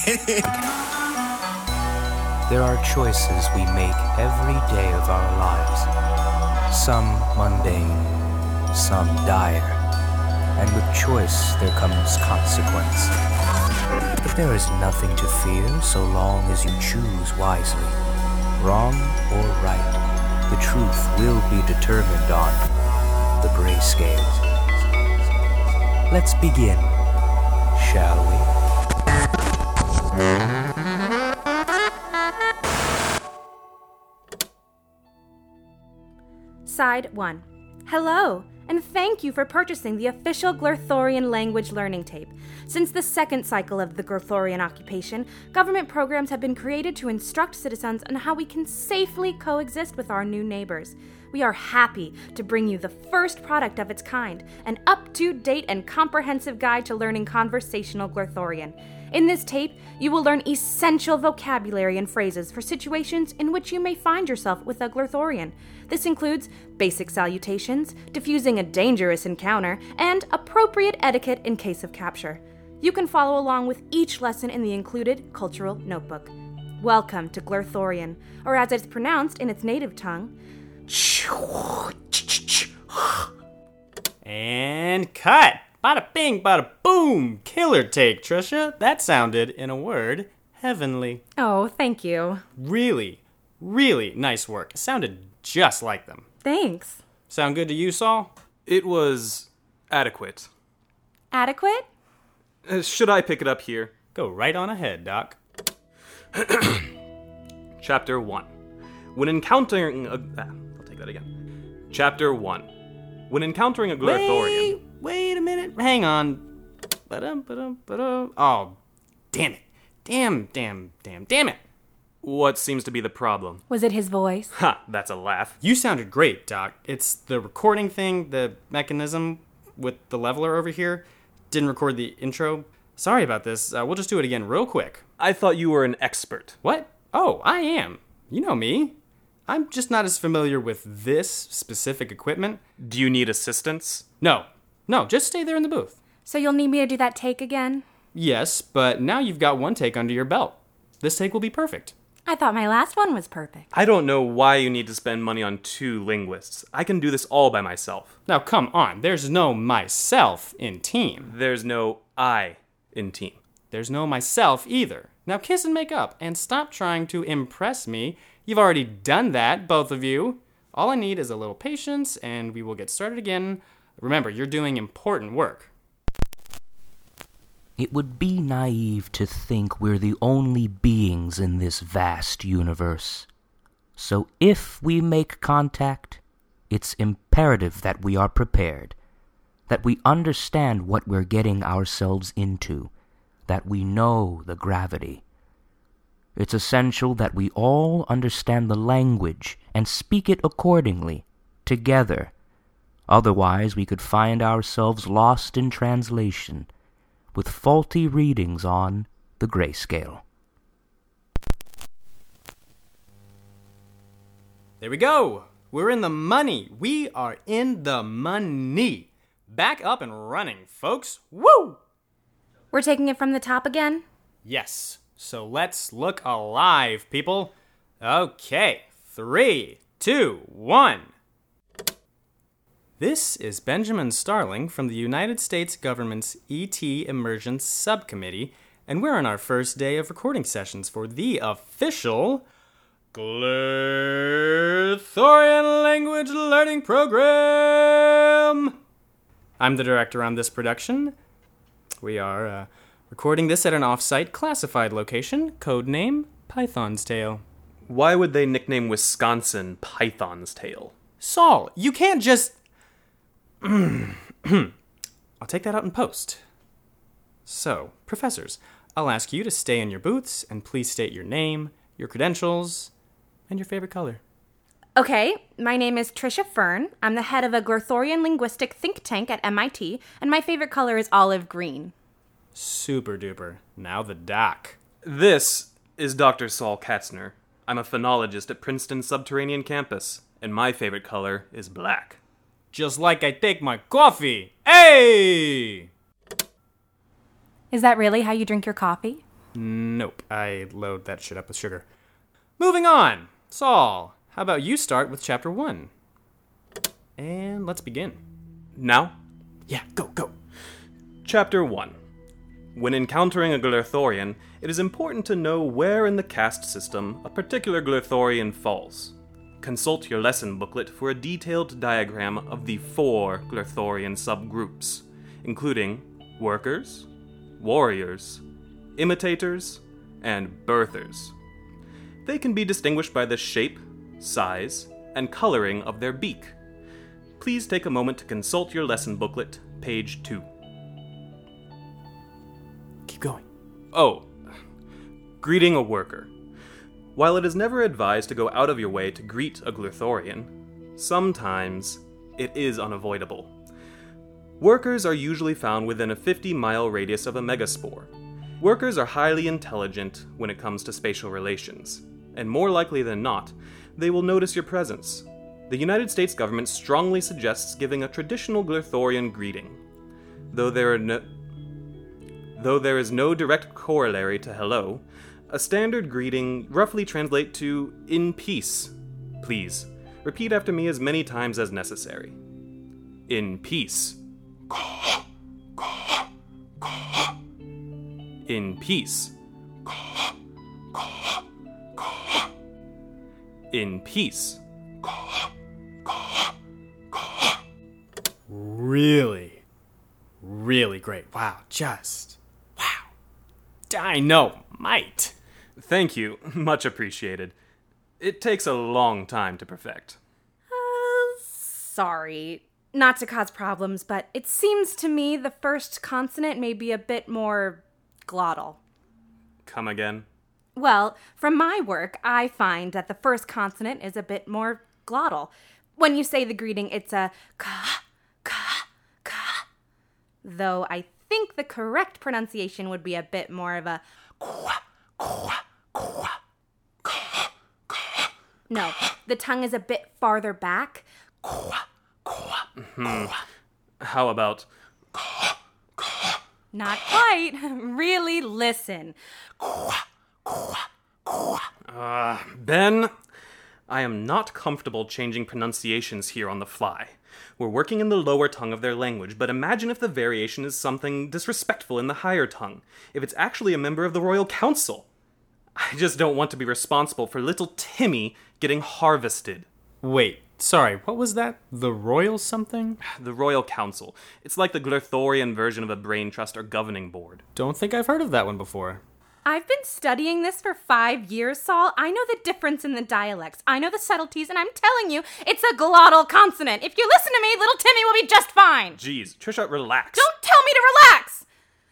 There are choices we make every day of our lives. Some mundane, some dire. And with choice there comes consequence. But there is nothing to fear so long as you choose wisely. Wrong or right, the truth will be determined on the grayscale. Let's begin, shall we? Side 1. Hello, and thank you for purchasing the official Glorthorian language learning tape. Since the second cycle of the Glorthorian occupation, government programs have been created to instruct citizens on how we can safely coexist with our new neighbors. We are happy to bring you the first product of its kind, an up-to-date and comprehensive guide to learning conversational Glorthorian. In this tape, you will learn essential vocabulary and phrases for situations in which you may find yourself with a Glorthorian. This includes basic salutations, diffusing a dangerous encounter, and appropriate etiquette in case of capture. You can follow along with each lesson in the included cultural notebook. Welcome to Glorthorian, or as it's pronounced in its native tongue, And cut! Bada bing, bada boom! Killer take, Trisha. That sounded, in a word, heavenly. Oh, thank you. Really, really nice work. It sounded just like them. Thanks. Sound good to you, Saul? It was adequate. Adequate? Should I pick it up here? Go right on ahead, Doc. Chapter 1. When encountering a... I'll take that again. Chapter 1. When encountering a Glorthorian... Wait a minute. Hang on. Ba-dum. Oh, damn it. Damn it. What seems to be the problem? Was it his voice? Ha, that's a laugh. You sounded great, Doc. It's the recording thing, the mechanism with the leveler over here. Didn't record the intro. Sorry about this. We'll just do it again real quick. I thought you were an expert. What? Oh, I am. You know me. I'm just not as familiar with this specific equipment. Do you need assistance? No, just stay there in the booth. So you'll need me to do that take again? Yes, but now you've got one take under your belt. This take will be perfect. I thought my last one was perfect. I don't know why you need to spend money on 2 linguists. I can do this all by myself. Now, come on. There's no myself in team. There's no I in team. There's no myself either. Now kiss and make up, and stop trying to impress me. You've already done that, both of you. All I need is a little patience, and we will get started again. Remember, you're doing important work. It would be naive to think we're the only beings in this vast universe. So if we make contact, it's imperative that we are prepared, that we understand what we're getting ourselves into, that we know the gravity. It's essential that we all understand the language and speak it accordingly, together. Otherwise, we could find ourselves lost in translation, with faulty readings on the grayscale. There we go. We're in the money. We are in the money. Back up and running, folks. Woo! We're taking it from the top again? Yes. So let's look alive, people. Okay. 3, 2, 1. This is Benjamin Starling from the United States government's ET Immersion Subcommittee, and we're on our first day of recording sessions for the official Glorthorian Language Learning Program. I'm the director on this production. We are recording this at an off-site classified location, codename Python's Tail. Why would they nickname Wisconsin Python's Tail? Saul, you can't just... I'll take that out in post. So, professors, I'll ask you to stay in your booths and please state your name, your credentials, and your favorite color. Okay, my name is Trisha Fern. I'm the head of a Glorthorian linguistic think tank at MIT, and my favorite color is olive green. Super duper. Now the doc. This is Dr. Saul Katzner. I'm a phonologist at Princeton Subterranean Campus, and my favorite color is black. Just like I take my coffee. Hey! Is that really how you drink your coffee? Nope, I load that shit up with sugar. Moving on! Saul, how about you start with Chapter 1? And let's begin. Now, Yeah, go. Chapter 1. When encountering a Glerthorian, it is important to know where in the caste system a particular Glerthorian falls. Consult your lesson booklet for a detailed diagram of the 4 Glerthorian subgroups, including workers, warriors, imitators, and birthers. They can be distinguished by the shape, size, and coloring of their beak. Please take a moment to consult your lesson booklet, page 2. Keep going. Oh, greeting a worker. While it is never advised to go out of your way to greet a Glerthorian, sometimes it is unavoidable. Workers are usually found within a 50-mile radius of a megaspore. Workers are highly intelligent when it comes to spatial relations, and more likely than not, they will notice your presence. The United States government strongly suggests giving a traditional Glerthorian greeting. Though there is no direct corollary to hello, a standard greeting roughly translates to in peace. Please, repeat after me as many times as necessary. In peace. In peace. In peace. Really great. Wow, Dynamite. Thank you, much appreciated. It takes a long time to perfect. Sorry. Not to cause problems, but it seems to me the first consonant may be a bit more glottal. Come again? Well, from my work, I find that the first consonant is a bit more glottal. When you say the greeting, it's a ka, ka, ka. Though I think the correct pronunciation would be a bit more of a kwa, kwa, kwa, ka, ka. No, the tongue is a bit farther back. Kwa, kwa, kwa. How about Not quite. Really listen. Ben? I am not comfortable changing pronunciations here on the fly. We're working in the lower tongue of their language, but imagine if the variation is something disrespectful in the higher tongue. If it's actually a member of the Royal Council. I just don't want to be responsible for little Timmy getting harvested. Wait, sorry, what was that? The Royal something? The Royal Council. It's like the Glerthorian version of a brain trust or governing board. Don't think I've heard of that one before. I've been studying this for 5 years, Saul. I know the difference in the dialects. I know the subtleties, and I'm telling you, it's a glottal consonant. If you listen to me, little Timmy will be just fine. Jeez, Trisha, relax. Don't tell me to relax!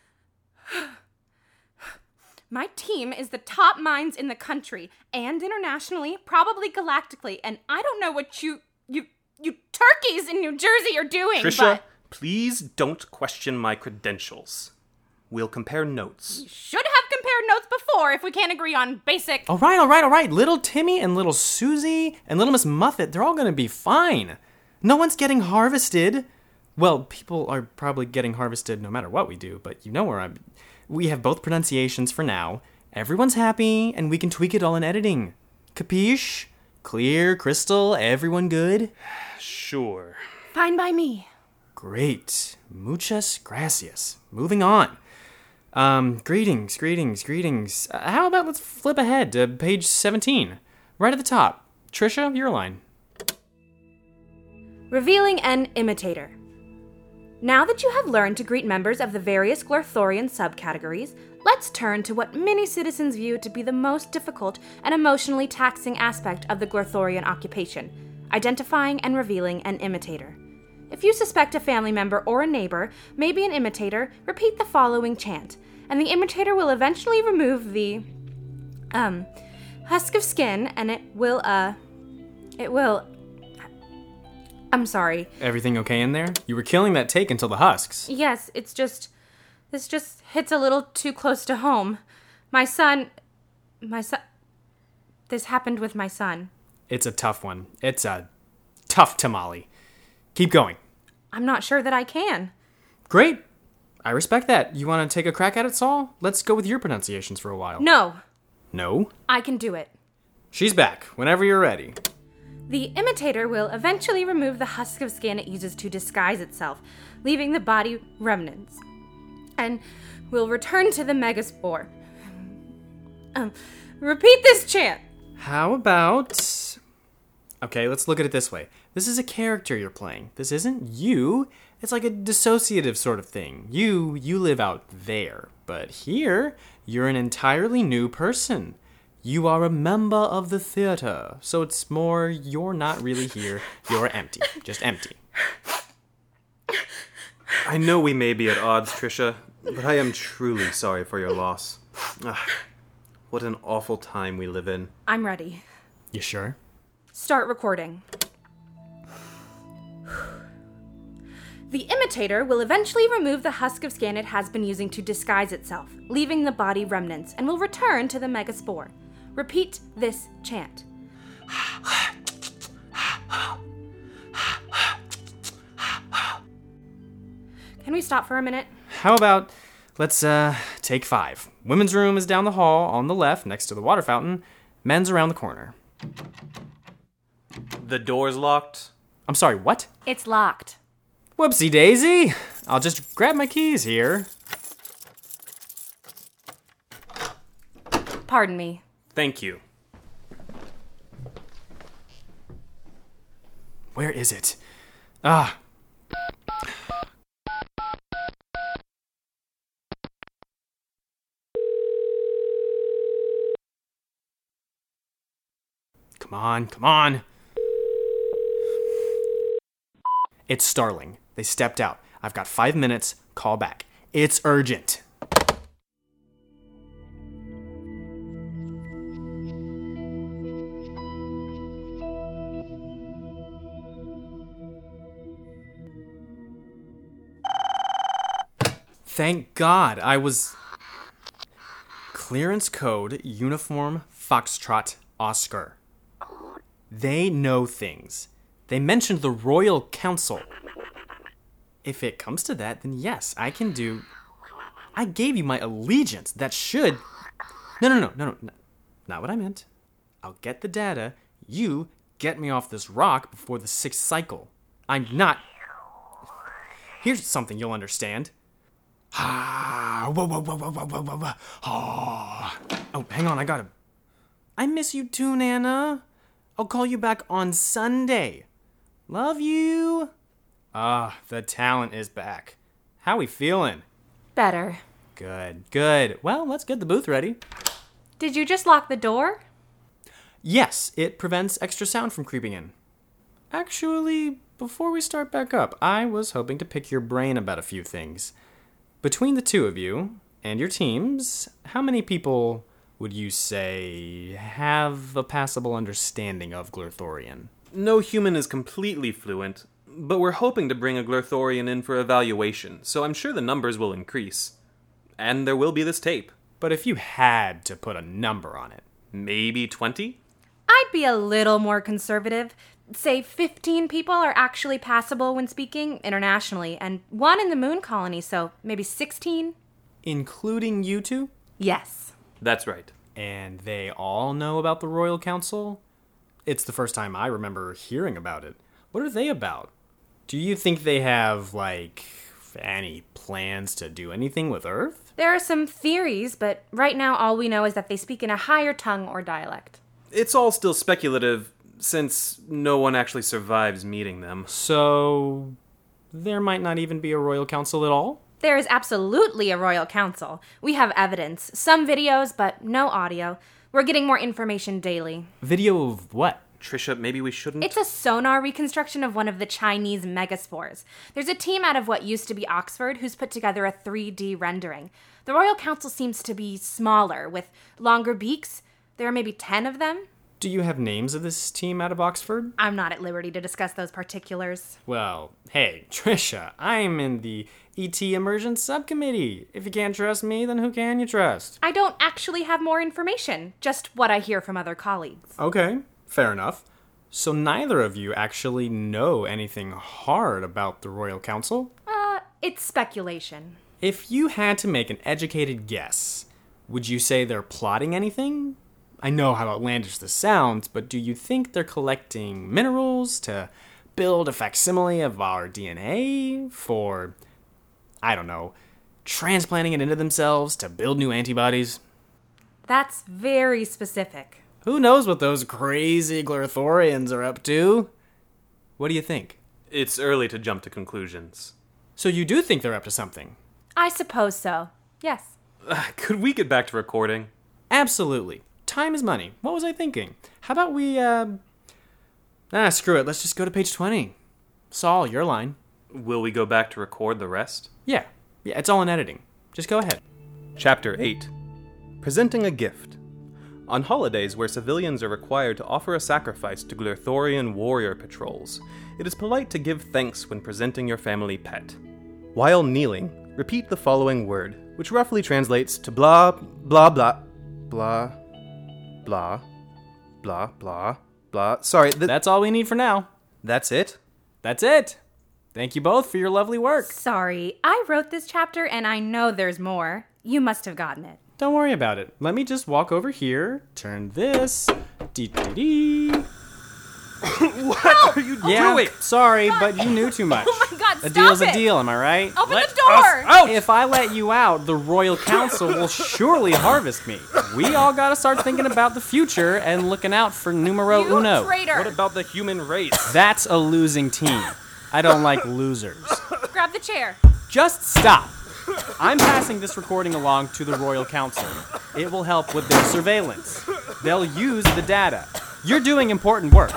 My team is the top minds in the country, and internationally, probably galactically, and I don't know what you turkeys in New Jersey are doing, Trisha, but please don't question my credentials. We'll compare notes. you should have compared notes before if we can't agree on basic... All right. Little Timmy and little Susie and little Miss Muffet, they're all going to be fine. No one's getting harvested. Well, people are probably getting harvested no matter what we do, but you know where I'm... We have both pronunciations for now. Everyone's happy, and we can tweak it all in editing. Capiche? Clear, crystal, everyone good? Sure. Fine by me. Great. Muchas gracias. Moving on. Greetings. How about let's flip ahead to page 17. Right at the top. Trisha, your line. Revealing an imitator. Now that you have learned to greet members of the various Glerthorian subcategories, let's turn to what many citizens view to be the most difficult and emotionally taxing aspect of the Glerthorian occupation, identifying and revealing an imitator. If you suspect a family member or a neighbor may be an imitator, repeat the following chant, and the imitator will eventually remove the, husk of skin, and it will, I'm sorry. Everything okay in there? You were killing that take until the husks. Yes, this just hits a little too close to home. My son, this happened with my son. It's a tough one. It's a tough tamale. Keep going. I'm not sure that I can. Great. I respect that. You want to take a crack at it, Saul? Let's go with your pronunciations for a while. No, No? I can do it. She's back, whenever you're ready. The imitator will eventually remove the husk of skin it uses to disguise itself, leaving the body remnants, and will return to the megaspore. Repeat this chant. How about... Okay, let's look at it this way. This is a character you're playing. This isn't you. It's like a dissociative sort of thing. You live out there. But here, you're an entirely new person. You are a member of the theater. So it's more, you're not really here. You're empty. Just empty. I know we may be at odds, Trisha, but I am truly sorry for your loss. What an awful time we live in. I'm ready. You sure? Start recording. The imitator will eventually remove the husk of skin it has been using to disguise itself, leaving the body remnants, and will return to the megaspore. Repeat this chant. Can we stop for a minute? How about, let's take 5. Women's room is down the hall on the left next to the water fountain. Men's around the corner. The door's locked. I'm sorry, what? It's locked. Whoopsie daisy. I'll just grab my keys here. Pardon me. Thank you. Where is it? Ah. Come on. It's Starling. They stepped out. I've got 5 minutes. Call back. It's urgent. Thank God I was... Clearance code, uniform, Foxtrot, Oscar. They know things. They mentioned the Royal Council. If it comes to that, then yes, I can do... I gave you my allegiance. That should... No. Not what I meant. I'll get the data. You get me off this rock before the 6th cycle. I'm not... Here's something you'll understand. Oh, hang on, I gotta... I miss you too, Nana. I'll call you back on Sunday. Love you. The talent is back. How we feeling? Better. Good. Well, let's get the booth ready. Did you just lock the door? Yes, it prevents extra sound from creeping in. Actually, before we start back up, I was hoping to pick your brain about a few things. Between the two of you and your teams, how many people would you say have a passable understanding of Glurthorian? No human is completely fluent, but we're hoping to bring a Glurthorian in for evaluation, so I'm sure the numbers will increase. And there will be this tape. But if you had to put a number on it... Maybe 20? I'd be a little more conservative. Say 15 people are actually passable when speaking internationally, and 1 in the moon colony, so maybe 16? Including you two? Yes. That's right. And they all know about the Royal Council? It's the first time I remember hearing about it. What are they about? Do you think they have, any plans to do anything with Earth? There are some theories, but right now all we know is that they speak in a higher tongue or dialect. It's all still speculative, since no one actually survives meeting them. So, there might not even be a Royal Council at all? There is absolutely a Royal Council. We have evidence. Some videos, but no audio. We're getting more information daily. Video of what? Trisha, maybe we shouldn't? It's a sonar reconstruction of one of the Chinese megaspores. There's a team out of what used to be Oxford who's put together a 3D rendering. The Royal Council seems to be smaller, with longer beaks. There are maybe 10 of them. Do you have names of this team out of Oxford? I'm not at liberty to discuss those particulars. Well, hey, Trisha, I'm in the ET Immersion Subcommittee. If you can't trust me, then who can you trust? I don't actually have more information, just what I hear from other colleagues. Okay, fair enough. So neither of you actually know anything hard about the Royal Council? It's speculation. If you had to make an educated guess, would you say they're plotting anything? I know how outlandish this sounds, but do you think they're collecting minerals to build a facsimile of our DNA? For, I don't know, transplanting it into themselves to build new antibodies? That's very specific. Who knows what those crazy Glurthorians are up to? What do you think? It's early to jump to conclusions. So you do think they're up to something? I suppose so. Yes. Could we get back to recording? Absolutely. Time is money. What was I thinking? How about we, screw it. Let's just go to page 20. Saul, your line. Will we go back to record the rest? Yeah, it's all in editing. Just go ahead. Chapter 8. Presenting a gift. On holidays where civilians are required to offer a sacrifice to Glurthorian warrior patrols, it is polite to give thanks when presenting your family pet. While kneeling, repeat the following word, which roughly translates to blah, blah, blah, blah, blah, blah, blah, blah. Sorry, That's all we need for now. that's it? That's it. Thank you both for your lovely work. Sorry, I wrote this chapter and I know there's more. You must have gotten it. Don't worry about it. Let me just walk over here, turn this, dee-dee-dee. What are you doing? Sorry, but you knew too much. Oh my God, A stop deal's it! a deal, am I right? Open the door! If I let you out, the Royal Council will surely harvest me. We all gotta start thinking about the future and looking out for numero You uno. traitor! What about the human race? That's a losing team. I don't like losers. Grab the chair. Just stop. I'm passing this recording along to the Royal Council. It will help with their surveillance. They'll use the data. You're doing important work.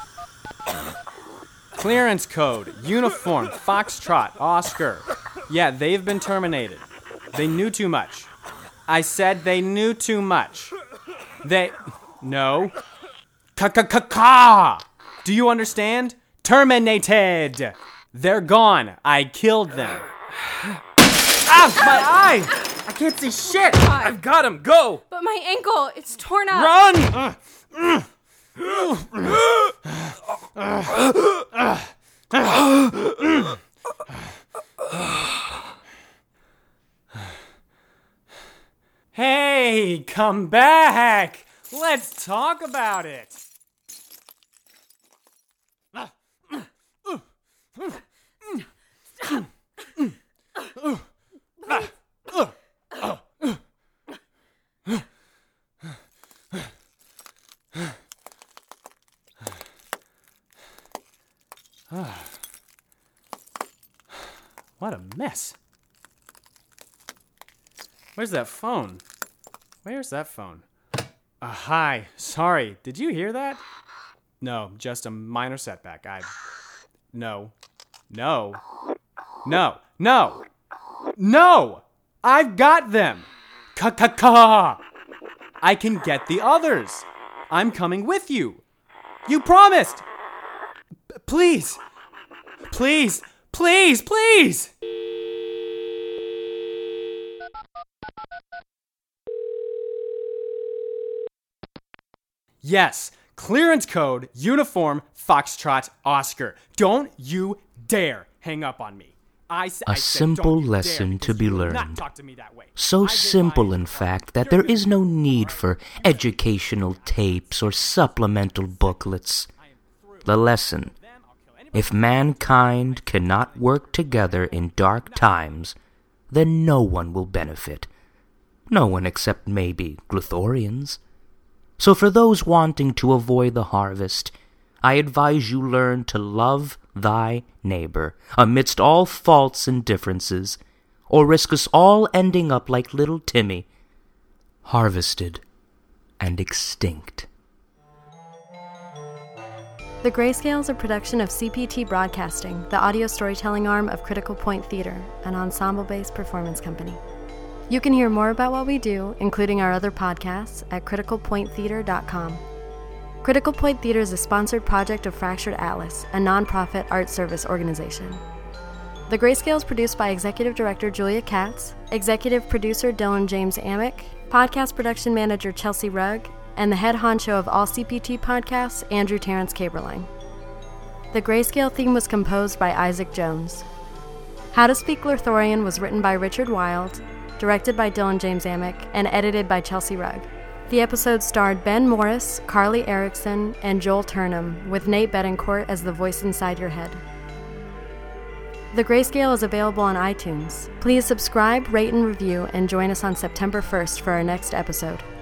Clearance code, uniform, Foxtrot, Oscar. Yeah, they've been terminated. They knew too much. I said they knew too much. No. Ka. Do you understand? Terminated. They're gone. I killed them. Ah, my eye! I can't see shit! I've got him! Go! But my ankle, it's torn up. Run! Hey, come back! Let's talk about it! What a mess. Where's that phone? Hi. Sorry. Did you hear that? No, just a minor setback. No. I've got them. Ka. I can get the others. I'm coming with you. You promised. Please. Yes, clearance code, uniform, Foxtrot, Oscar. Don't you dare hang up on me. I said, simple don't you lesson dare, to because be you will learned. not talk to me that way. So I did simple, my in job. fact, that You're there is no leaving. need for educational tapes or supplemental booklets. The lesson: if mankind cannot work together in dark times, then no one will benefit. No one except maybe Glurthorians. So for those wanting to avoid the harvest, I advise you learn to love thy neighbor amidst all faults and differences, or risk us all ending up like little Timmy, harvested and extinct. The Grayscale is a production of CPT Broadcasting, the audio storytelling arm of Critical Point Theater, an ensemble-based performance company. You can hear more about what we do, including our other podcasts, at criticalpointtheater.com. Critical Point Theater is a sponsored project of Fractured Atlas, a nonprofit art service organization. The Grayscale is produced by Executive Director Julia Katz, Executive Producer Dylan James Amick, Podcast Production Manager Chelsea Rugg, and the head honcho of all CPT podcasts, Andrew Terrence Caberline. The Grayscale theme was composed by Isaac Jones. How to Speak Glorthorian was written by Richard Wild, directed by Dylan James Amick, and edited by Chelsea Rugg. The episode starred Ben Morris, Carly Erickson, and Joel Turnham, with Nate Betancourt as the voice inside your head. The Grayscale is available on iTunes. Please subscribe, rate, and review, and join us on September 1st for our next episode.